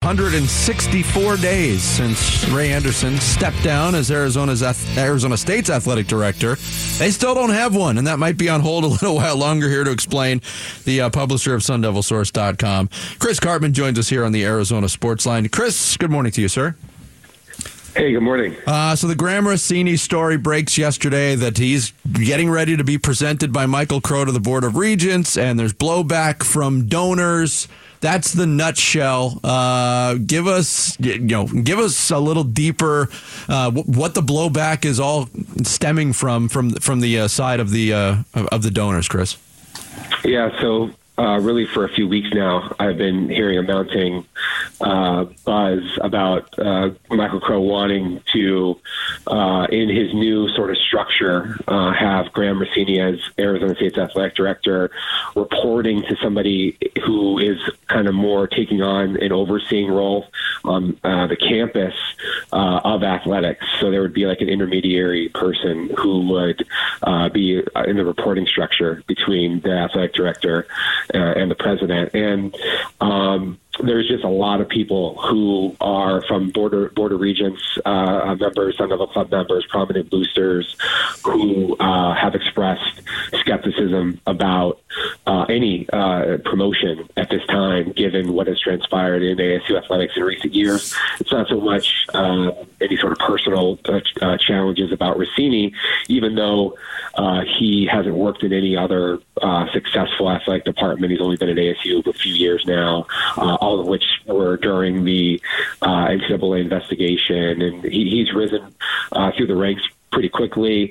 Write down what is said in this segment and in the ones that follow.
164 days since Ray Anderson stepped down as Arizona State's athletic director. They still don't have one, and that might be on hold a little while longer. Here to explain, the publisher of SunDevilSource.com. Chris Karpman joins us here on the Arizona Sports Line. Chris, good morning to you, sir. Hey, good morning. So the Graham Rossini story breaks yesterday that he's getting ready to be presented by Michael Crow to the Board of Regents, and there's blowback from donors. That's the nutshell. Give us a little deeper what the blowback is all stemming from the side of the donors, Chris. Yeah, so really for a few weeks now, I've been hearing a mounting buzz about Michael Crow wanting to, in his new sort of structure, have Graham Rossini as Arizona State's athletic director reporting to somebody who is kind of more taking on an overseeing role on the campus of athletics. So there would be like an intermediary person who would be in the reporting structure between the athletic director and the president. And there's just a lot of people who are from Board of Regents members, Sun Devil Club members, prominent boosters, who have expressed skepticism about any promotion at this time, given what has transpired in ASU athletics in recent years. It's not so much any sort of personal challenges about Rossini, even though he hasn't worked in any other successful athletic department. He's only been at ASU for a few years now, all of which were during the NCAA investigation, and he's risen through the ranks pretty quickly.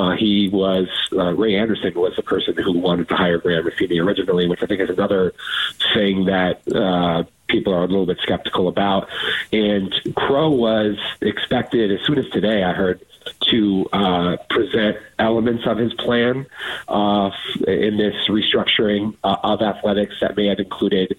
Ray Anderson was the person who wanted to hire Graham Rossini originally, which I think is another thing that people are a little bit skeptical about. And Crow was expected, as soon as today, I heard, to present elements of his plan in this restructuring of athletics that may have included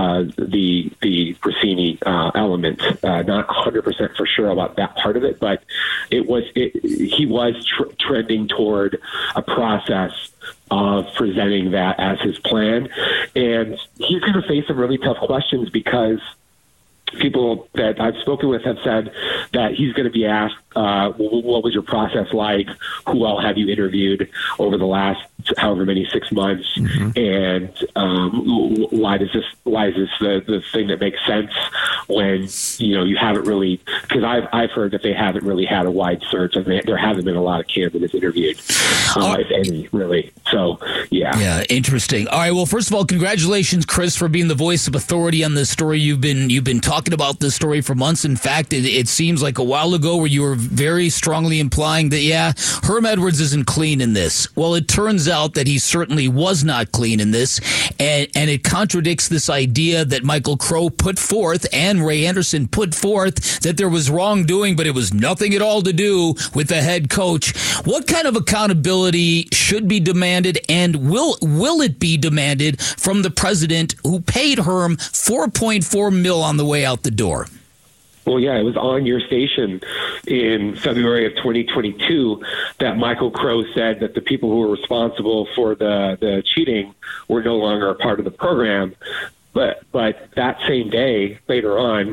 the Rossini element. Not 100% for sure about that part of it, but he was trending toward a process of presenting that as his plan. And he's going to face some really tough questions because people that I've spoken with have said that he's going to be asked, what was your process like? Who all have you interviewed over the last however many 6 months? And why is this the thing that makes sense when you haven't really? Because I've heard that they haven't really had a wide search, and there haven't been a lot of candidates interviewed, if any, really. So yeah, interesting. All right, well, first of all, congratulations, Chris, for being the voice of authority on this story. You've been talking about this story for months. In fact, it seems like a while ago where you were very strongly implying that, Herm Edwards isn't clean in this. Well, it turns out that he certainly was not clean in this, and it contradicts this idea that Michael Crow put forth and Ray Anderson put forth that there was wrongdoing, but it was nothing at all to do with the head coach. What kind of accountability should be demanded, and will it be demanded from the president who paid Herm $4.4 million on the way out the door? Well, yeah, it was on your station in February of 2022 that Michael Crow said that the people who were responsible for the cheating were no longer a part of the program. But that same day, later on,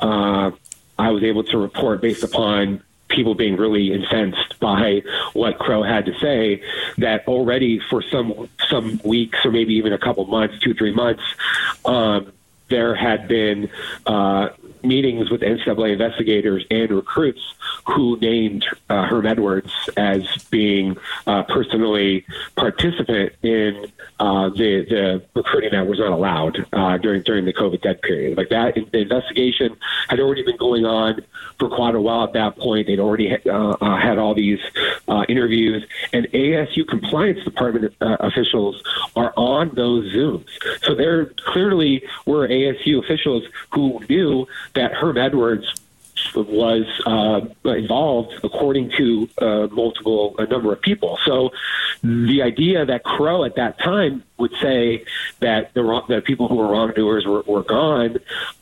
I was able to report, based upon people being really incensed by what Crow had to say, that already for some weeks or maybe even a couple months, 2-3 months, there had been meetings with NCAA investigators and recruits who named Herm Edwards as being personally participant in the recruiting that was not allowed during the COVID dead period. Like that, the investigation had already been going on for quite a while at that point. They'd already had all these interviews, and ASU compliance department officials are on those Zooms. So there clearly were ASU officials who knew that Herm Edwards was involved, according to a number of people. So the idea that Crow at that time would say that the people who were wrongdoers were gone,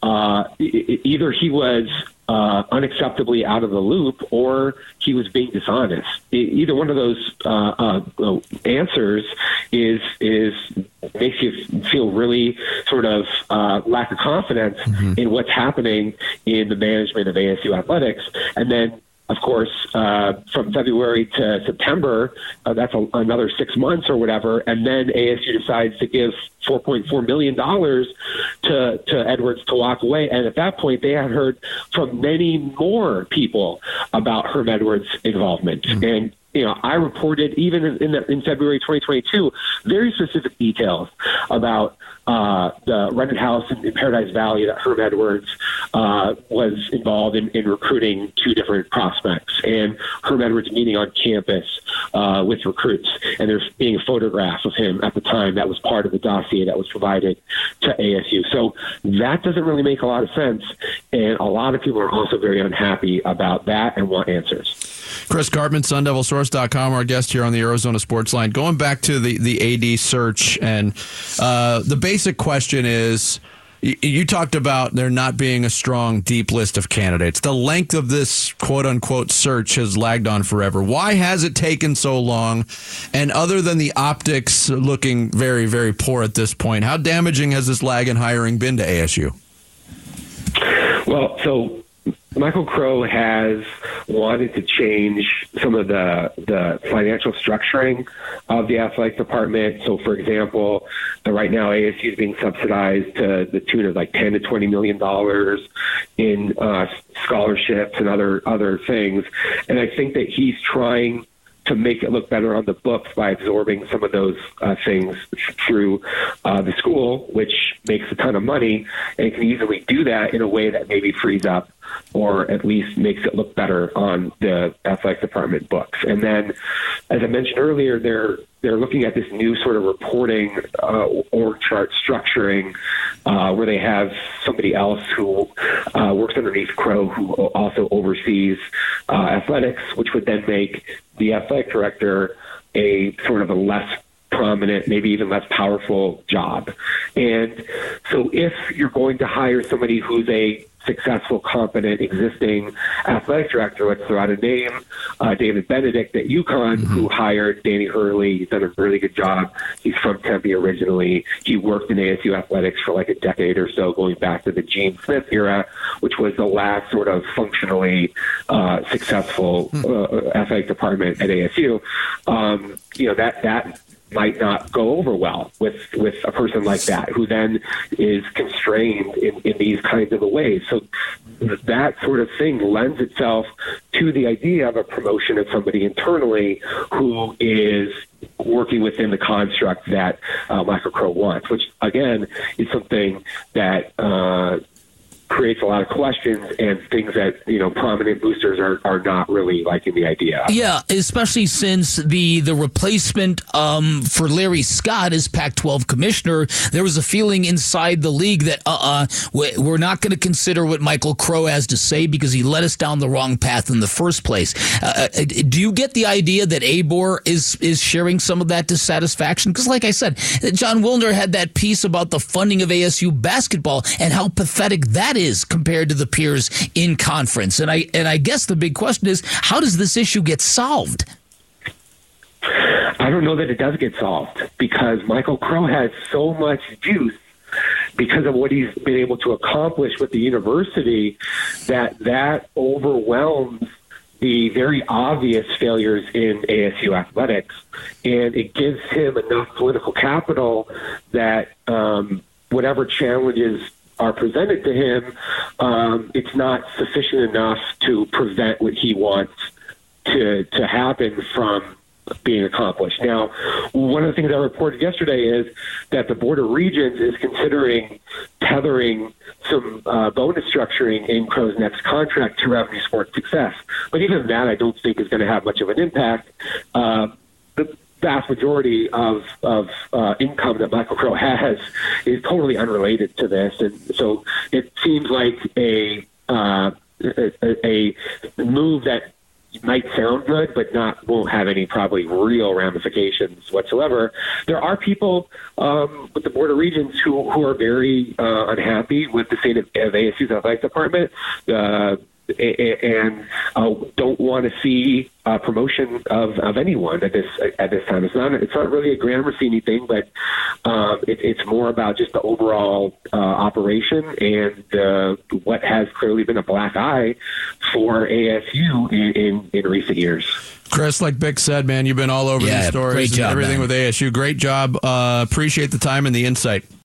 either he was unacceptably out of the loop or he was being dishonest. Either one of those answers makes you feel really sort of lack of confidence in what's happening in the management of ASU athletics. And then, of course, from February to September, that's another 6 months or whatever. And then ASU decides to give $4.4 million to Edwards to walk away. And at that point, they had heard from many more people about Herm Edwards' involvement. And I reported even in February 2022 very specific details about the rented house in Paradise Valley that Herm Edwards was involved in recruiting 2 different prospects, and Herm Edwards meeting on campus with recruits, and there's being a photograph of him at the time that was part of the dossier that was provided to ASU. So that doesn't really make a lot of sense, and a lot of people are also very unhappy about that and want answers. Chris Karpman, SunDevilSource.com, our guest here on the Arizona Sports Line. Going back to the AD search, and the basic question is, you talked about there not being a strong, deep list of candidates. The length of this quote-unquote search has lagged on forever. Why has it taken so long? And other than the optics looking very, very poor at this point, how damaging has this lag in hiring been to ASU? Well, so Michael Crow has wanted to change some of the financial structuring of the athletic department. So, for example, right now ASU is being subsidized to the tune of like $10 to $20 million in scholarships and other things. And I think that he's trying to make it look better on the books by absorbing some of those things through the school, which makes a ton of money, and it can easily do that in a way that maybe frees up or at least makes it look better on the athletic department books. And then, as I mentioned earlier, they're looking at this new sort of reporting org chart structuring where they have somebody else who works underneath Crow who also oversees athletics, which would then make the athletic director a sort of a less prominent, maybe even less powerful job. And so if you're going to hire somebody who's a successful, competent, existing athletic director, let's throw out a name, David Benedict at UConn, who hired Danny Hurley. He's done a really good job. He's from Tempe originally. He worked in ASU athletics for like a decade or so, going back to the Gene Smith era, which was the last sort of functionally successful athletic department at ASU. That might not go over well with a person like that, who then is constrained in these kinds of ways. So that sort of thing lends itself to the idea of a promotion of somebody internally who is working within the construct that Michael Crow wants, which, again, is something that creates a lot of questions and things that, prominent boosters are not really liking the idea of. Yeah, especially since the replacement for Larry Scott as Pac-12 commissioner, there was a feeling inside the league that we're not going to consider what Michael Crow has to say because he led us down the wrong path in the first place. Do you get the idea that ABOR is sharing some of that dissatisfaction? Because like I said, John Wilner had that piece about the funding of ASU basketball and how pathetic that is compared to the peers in conference. And I guess the big question is, how does this issue get solved? I don't know that it does get solved because Michael Crow has so much juice because of what he's been able to accomplish with the university that overwhelms the very obvious failures in ASU athletics. And it gives him enough political capital that whatever challenges are presented to him, it's not sufficient enough to prevent what he wants to happen from being accomplished. Now, one of the things I reported yesterday is that the Board of Regents is considering tethering some bonus structuring in Crow's next contract to revenue sports success. But even that I don't think is going to have much of an impact. The vast majority of income that Michael Crow has is totally unrelated to this, and so it seems like a move that might sound good, but won't have any probably real ramifications whatsoever. There are people with the Board of Regents who are very unhappy with the state of ASU's athletic department. and don't want to see promotion of anyone at this time. It's not really a Gramercy thing, but it's more about just the overall operation and what has clearly been a black eye for ASU in recent years. Chris, like Bick said, man, you've been all over these stories great job, and everything man. with ASU. Great job. Appreciate the time and the insight.